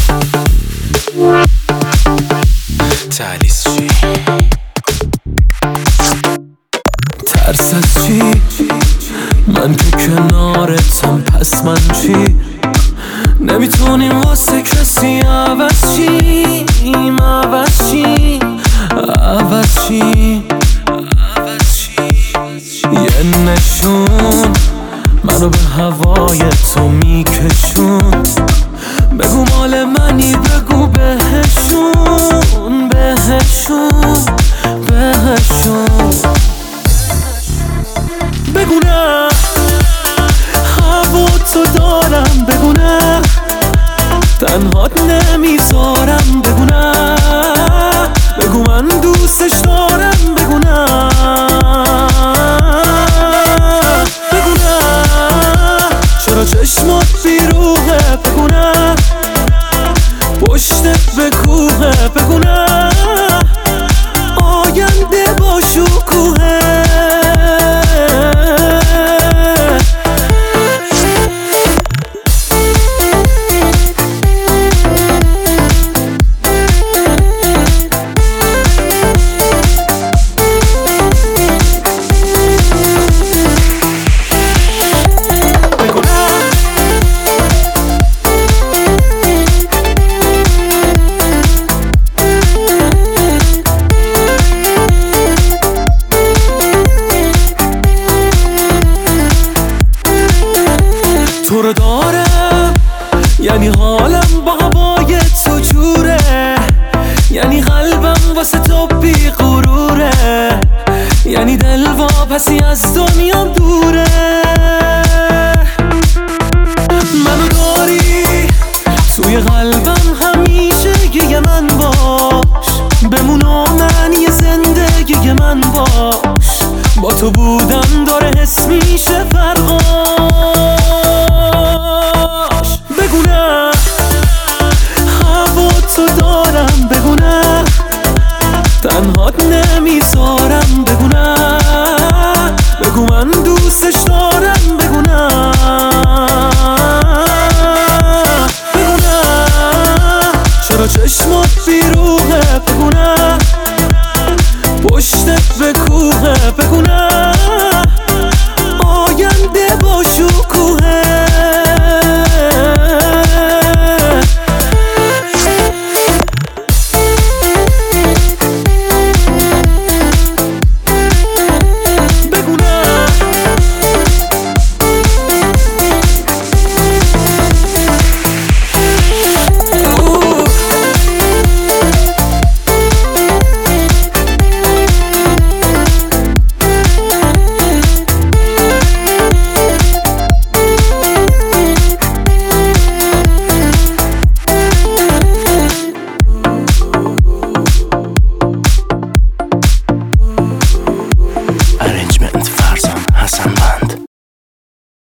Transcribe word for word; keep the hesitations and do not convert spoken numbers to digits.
تهلیس چی؟ ترس از چی؟ من که کنارتم، پس من چی؟ نمیتونیم واسه کسی عوض چیم، عوض چیم، عوض چیم، عوض چیم. یه نشون منو به هوای تو میکشون، بگو مال منی، بگو بهشون، بهشون، بهشون. بگو نه هوا تو دارم، بگو نه تنهات نمیذارم، بگو نه بگو من دوستش دارم، بگو نه بگو نه چرا چشمات بیروحه، بگو نه پشتت به کوهه، بگو نه آینده با شکوهه. تو رو دارم یعنی حالم با هوای تو جوره، یعنی قلبم واسه تو بی غروره، یعنی دل واپسی از دنیام دوره. منو داری توی قلبم همیشه، یه من باش بمون و معنی زندگی من باش، با تو بودن داره حس میشه فرقاش. بگو نه هوا تو دارم، بگو نه تنهات نمیذارم، بگو نه بگو من دوستش دارم،